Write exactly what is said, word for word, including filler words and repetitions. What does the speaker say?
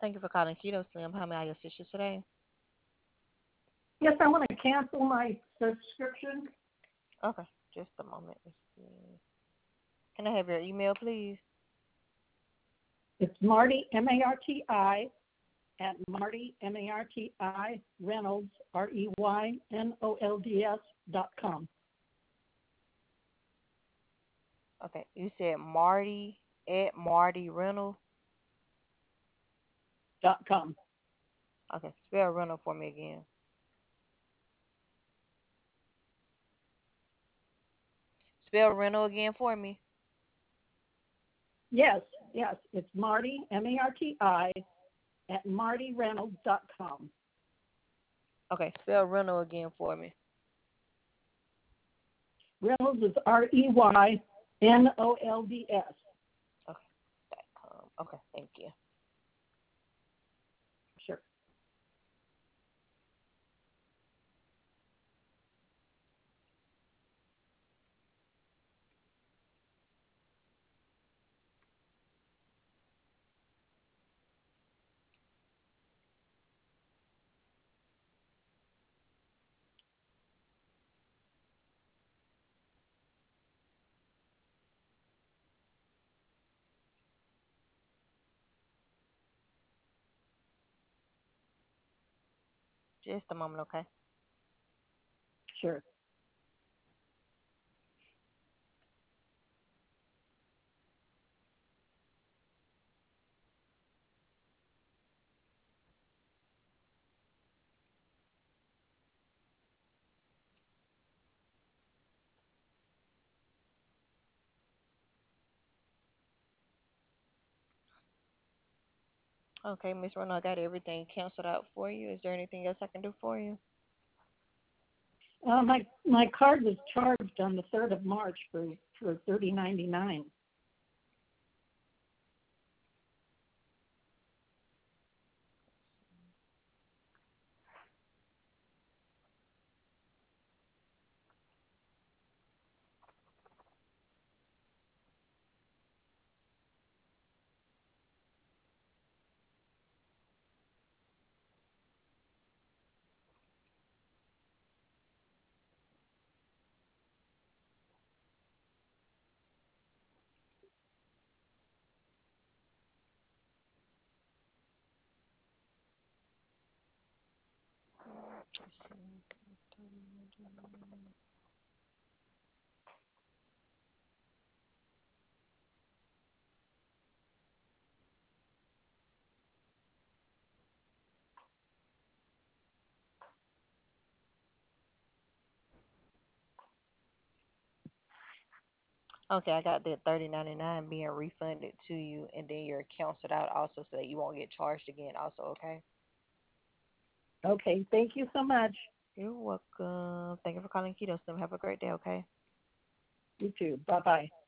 Thank you for calling Keto Slim. How may I assist you today? Yes, I want to cancel my subscription. Okay, just a moment. Let's see. Can I have your email, please? It's Marty, M A R T I, at Marty, M A R T I, Reynolds, R E Y N O L D S dot com. Okay, you said Marty at Marty Reynolds. Dot com. Okay, spell Reynolds for me again. Spell Reynolds again for me. Yes, yes, it's Marty, M A R T I, at Marty Reynolds dot com. Okay, spell Reynolds again for me. Reynolds is R E Y N O L D S. Okay, dot com. Okay, thank you. Sure. Just a moment, okay? Sure. Okay, Miss Reynolds, I got everything canceled out for you. Is there anything else I can do for you? Uh, my my card was charged on the third of March for for thirty ninety nine. Okay, I got that thirty ninety nine being refunded to you, and then you're canceled out also, so that you won't get charged again. Also, okay. Okay, thank you so much. You're welcome. Thank you for calling Keto Slim. Have a great day, okay? You too. Bye bye.